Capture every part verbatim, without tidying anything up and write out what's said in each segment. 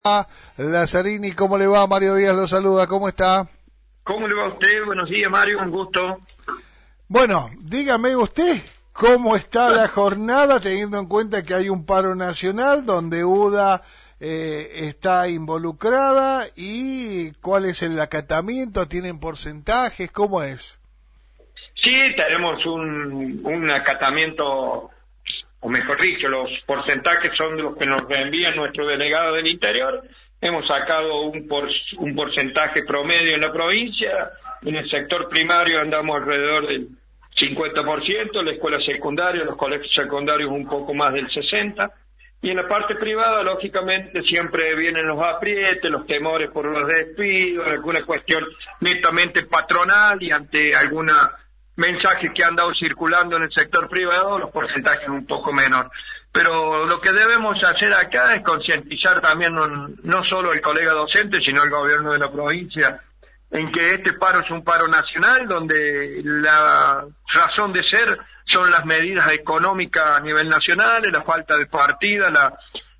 Lazzarini, ¿cómo le va? Mario Díaz lo saluda, ¿cómo está? ¿Cómo le va a usted? Buenos días, Mario, un gusto. Bueno, dígame usted, ¿cómo está la jornada teniendo en cuenta que hay un paro nacional donde UDA eh, está involucrada y cuál es el acatamiento? ¿Tienen porcentajes? ¿Cómo es? Sí, tenemos un, un acatamiento, o mejor dicho, los porcentajes son de los que nos envían nuestro delegado del Interior. Hemos sacado un, por, un porcentaje promedio en la provincia. En el sector primario andamos alrededor del cincuenta por ciento, en la escuela secundaria, los colegios secundarios un poco más del sesenta por ciento. Y en la parte privada, lógicamente, siempre vienen los aprietes, los temores por los despidos, alguna cuestión netamente patronal y ante alguna mensaje que han dado circulando en el sector privado, los porcentajes un poco menor. Pero lo que debemos hacer acá es concientizar también no, no solo el colega docente, sino el gobierno de la provincia, en que este paro es un paro nacional, donde la razón de ser son las medidas económicas a nivel nacional, la falta de partida, la,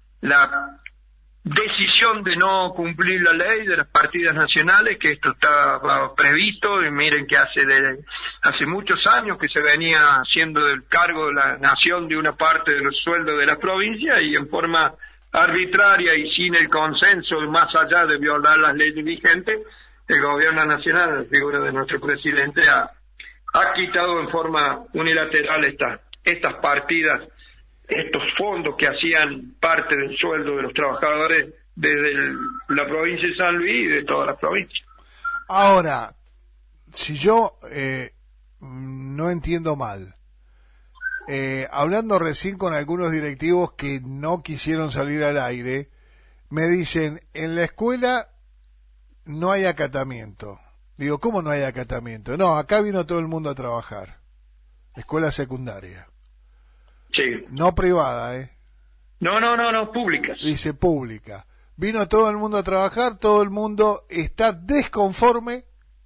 la decisión de no cumplir la ley de las partidas nacionales, que esto está previsto, y miren que hace de, hace muchos años que se venía haciendo del cargo de la nación de una parte de los sueldos de la provincia, y en forma arbitraria y sin el consenso, más allá de violar las leyes vigentes, el gobierno nacional, la figura de nuestro presidente, ha, ha quitado en forma unilateral estas, estas partidas, estos fondos que hacían parte del sueldo de los trabajadores desde el, la provincia de San Luis y de todas las provincias. Ahora, si yo eh, no entiendo mal, eh, hablando recién con algunos directivos que no quisieron salir al aire, me dicen, en la escuela no hay acatamiento. Digo, ¿cómo no hay acatamiento? No, acá vino todo el mundo a trabajar. Escuela secundaria. Sí. No privada, ¿eh? No, no, no, no, públicas. Dice pública. Vino todo el mundo a trabajar, todo el mundo está desconforme,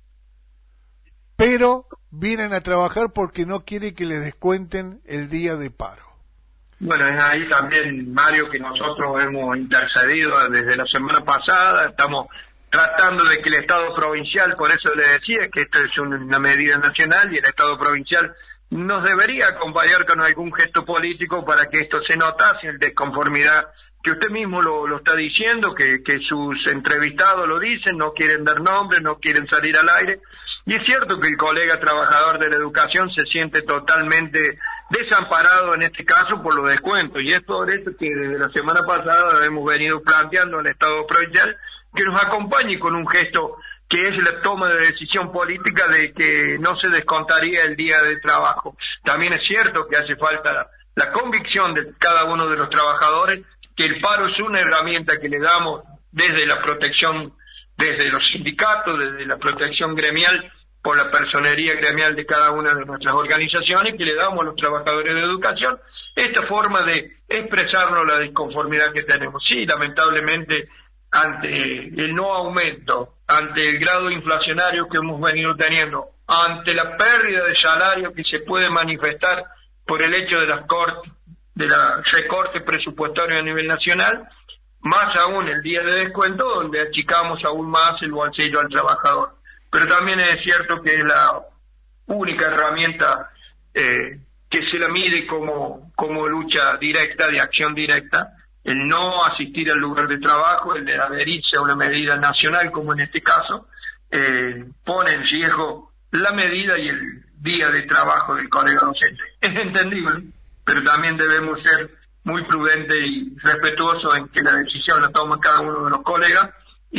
pero vienen a trabajar porque no quiere que les descuenten el día de paro. Bueno, es ahí también, Mario, que nosotros hemos intercedido desde la semana pasada, estamos tratando de que el Estado provincial, por eso le decía que esto es una medida nacional y el Estado provincial nos debería acompañar con algún gesto político para que esto se notase, en desconformidad, que usted mismo lo, lo está diciendo, que, que sus entrevistados lo dicen, no quieren dar nombres, no quieren salir al aire, y es cierto que el colega trabajador de la educación se siente totalmente desamparado en este caso por los descuentos, y es por eso que desde la semana pasada hemos venido planteando al Estado provincial que nos acompañe con un gesto que es la toma de decisión política de que no se descontaría el día de trabajo. También es cierto que hace falta la, la convicción de cada uno de los trabajadores, que el paro es una herramienta que le damos desde la protección, desde los sindicatos, desde la protección gremial, por la personería gremial de cada una de nuestras organizaciones, que le damos a los trabajadores de educación esta forma de expresarnos la disconformidad que tenemos. Sí, lamentablemente, ante el no aumento, ante el grado inflacionario que hemos venido teniendo, ante la pérdida de salario que se puede manifestar por el hecho de las cortes, de la recorte presupuestario a nivel nacional, más aún el día de descuento, donde achicamos aún más el bolsillo al trabajador. Pero también es cierto que es la única herramienta eh, que se la mide como, como lucha directa, de acción directa, el no asistir al lugar de trabajo, el de adherirse a una medida nacional, como en este caso, eh, pone en riesgo la medida y el día de trabajo del colega docente. Es entendible, pero también debemos ser muy prudentes y respetuosos en que la decisión la toma cada uno de los colegas,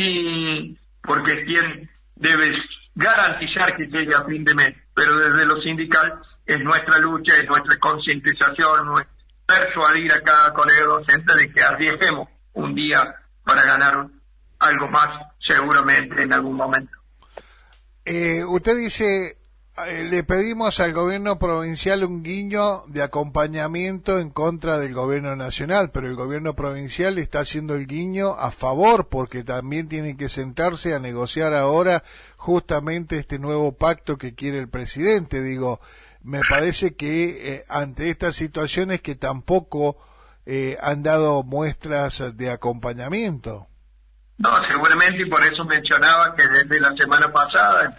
y porque es quien debe garantizar que llegue a fin de mes. Pero desde lo sindical es nuestra lucha, es nuestra concientización, nuestra persuadir a cada colega docente de que arriesguemos un día para ganar algo más, seguramente en algún momento. Eh, usted dice, eh, le pedimos al gobierno provincial un guiño de acompañamiento en contra del gobierno nacional, pero el gobierno provincial está haciendo el guiño a favor, porque también tienen que sentarse a negociar ahora justamente este nuevo pacto que quiere el presidente. Digo, me parece que eh, ante estas situaciones que tampoco eh, han dado muestras de acompañamiento. No, seguramente, y por eso mencionaba que desde la semana pasada,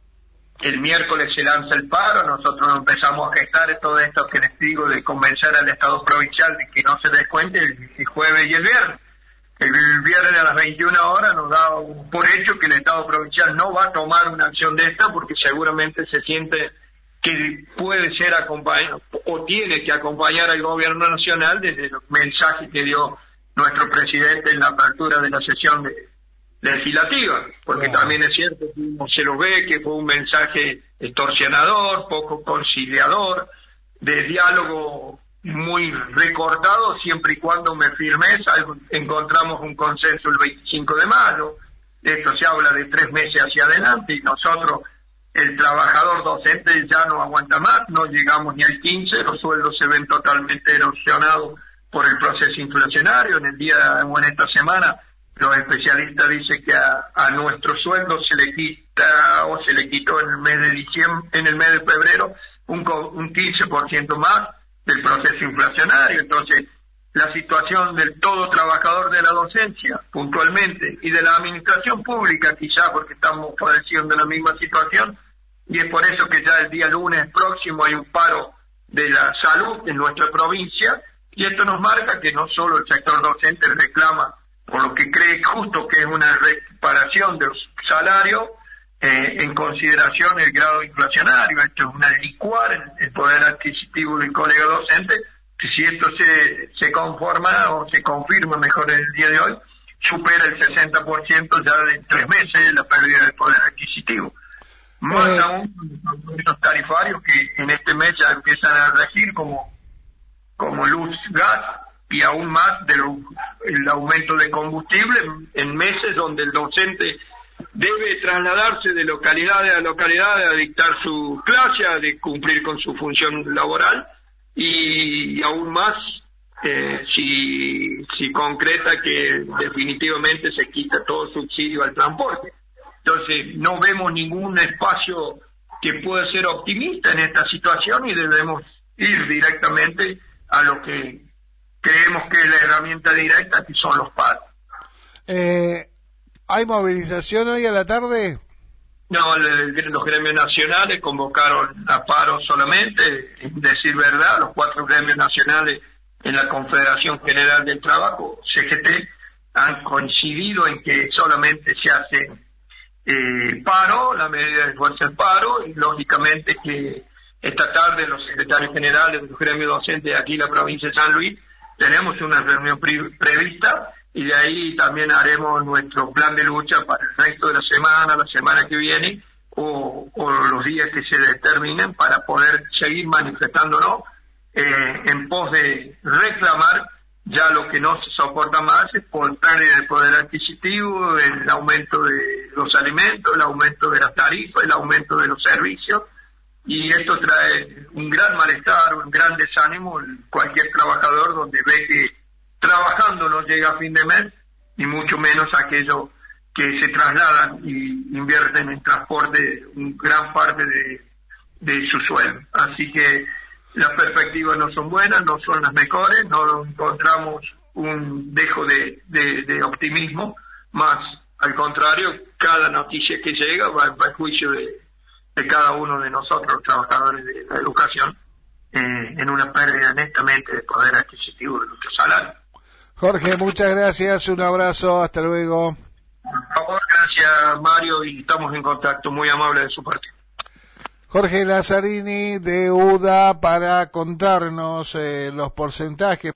el miércoles se lanza el paro, nosotros empezamos a gestar todo esto que les digo de convencer al Estado provincial de que no se descuente el, el jueves y el viernes. El viernes a las veintiuna horas nos da por hecho que el Estado provincial no va a tomar una acción de esta porque seguramente se siente que puede ser acompañado o tiene que acompañar al gobierno nacional desde el mensaje que dio nuestro presidente en la apertura de la sesión de, legislativa, porque wow. También es cierto que uno se lo ve que fue un mensaje extorsionador, poco conciliador, de diálogo muy recortado, siempre y cuando me firmeza, encontramos un consenso el veinticinco de mayo, de esto se habla de tres meses hacia adelante, y nosotros, el trabajador docente ya no aguanta más, no llegamos ni al quince, los sueldos se ven totalmente erosionados por el proceso inflacionario. En el día o en esta semana los especialistas dicen que a, a nuestro sueldo se le quita o se le quitó en el mes de diciembre, en el mes de febrero un, un quince por ciento más del proceso inflacionario. Entonces la situación del todo trabajador de la docencia puntualmente y de la administración pública quizá porque estamos padeciendo la misma situación, y es por eso que ya el día lunes próximo hay un paro de la salud en nuestra provincia, y esto nos marca que no solo el sector docente reclama por lo que cree justo que es una reparación de los salarios eh, en consideración el grado inflacionario. Esto es una licuar el, el poder adquisitivo del colega docente, que si esto se, se conforma o se confirma mejor en el día de hoy, supera el sesenta por ciento ya de tres meses la pérdida del poder adquisitivo. Más eh. aún los tarifarios que en este mes ya empiezan a regir como, como luz, gas, y aún más del el aumento de combustible en meses donde el docente debe trasladarse de localidad a localidad a dictar su clase, a de cumplir con su función laboral, y aún más eh, si, si concreta que definitivamente se quita todo subsidio al transporte. Entonces no vemos ningún espacio que pueda ser optimista en esta situación y debemos ir directamente a lo que creemos que es la herramienta directa, que son los paros. Eh, ¿Hay movilización hoy a la tarde? No, el, los gremios nacionales convocaron a paro solamente, en decir verdad, los cuatro gremios nacionales en la Confederación General del Trabajo, C G T, han coincidido en que solamente se hace eh, paro, la medida de fuerza del paro, y lógicamente que esta tarde los secretarios generales de los gremios docentes de aquí en la provincia de San Luis tenemos una reunión pre- prevista y de ahí también haremos nuestro plan de lucha para el resto de la semana, la semana que viene o, o los días que se determinen para poder seguir manifestándonos eh, en pos de reclamar ya lo que no se soporta más es por pérdida de poder adquisitivo, el aumento de los alimentos, el aumento de las tarifas, el aumento de los servicios. Y esto trae un gran malestar, un gran desánimo en cualquier trabajador donde ve que trabajando no llega a fin de mes, y mucho menos aquellos que se trasladan y invierten en transporte un gran parte de, de su sueldo. Así que las perspectivas no son buenas, no son las mejores, no encontramos un dejo de, de, de optimismo, más al contrario, cada noticia que llega va en perjuicio de de cada uno de nosotros, los trabajadores de la educación, eh, en una pérdida netamente de poder adquisitivo de nuestro salario. Jorge, muchas gracias, un abrazo, hasta luego. Por favor, gracias Mario, y estamos en contacto, muy amable de su parte. Jorge Lazzarini de U D A para contarnos eh, los porcentajes.